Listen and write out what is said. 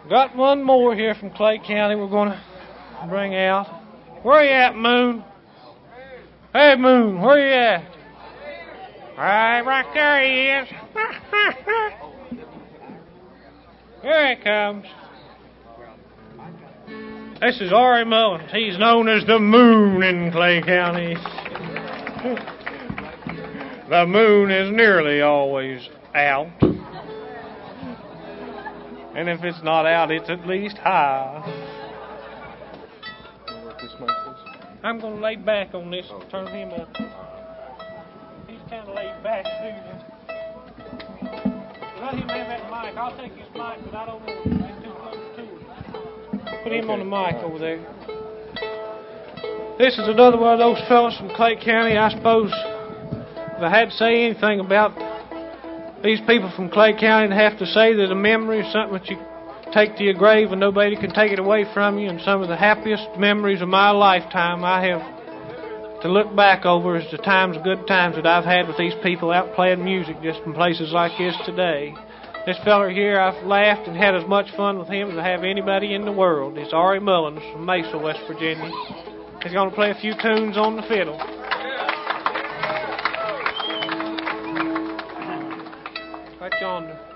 Got one more here from Clay County we're going to bring out. Where you at, Moon? Hey, Moon, where you at? Right there he is. Here he comes. This is Ari Mullins. He's known as the Moon in Clay County. The moon is nearly always out. And if it's not out, it's at least high. I'm going to lay back on this and turn him up. He's kind of laid back, too. Let him have that mic. I'll take his mic, but I don't know if he's too close to it. Put him on the mic over there. This is another one of those fellas from Clay County. I suppose if I had to say anything about these people from Clay County, I'd have to say that a memory is something that you take to your grave and nobody can take it away from you. And some of the happiest memories of my lifetime I have to look back over is the good times that I've had with these people out playing music just in places like this today. This fella here, I've laughed and had as much fun with him as I have anybody in the world. It's Ari Mullins from Mesa, West Virginia. He's going to play a few tunes on the fiddle. Right yonder.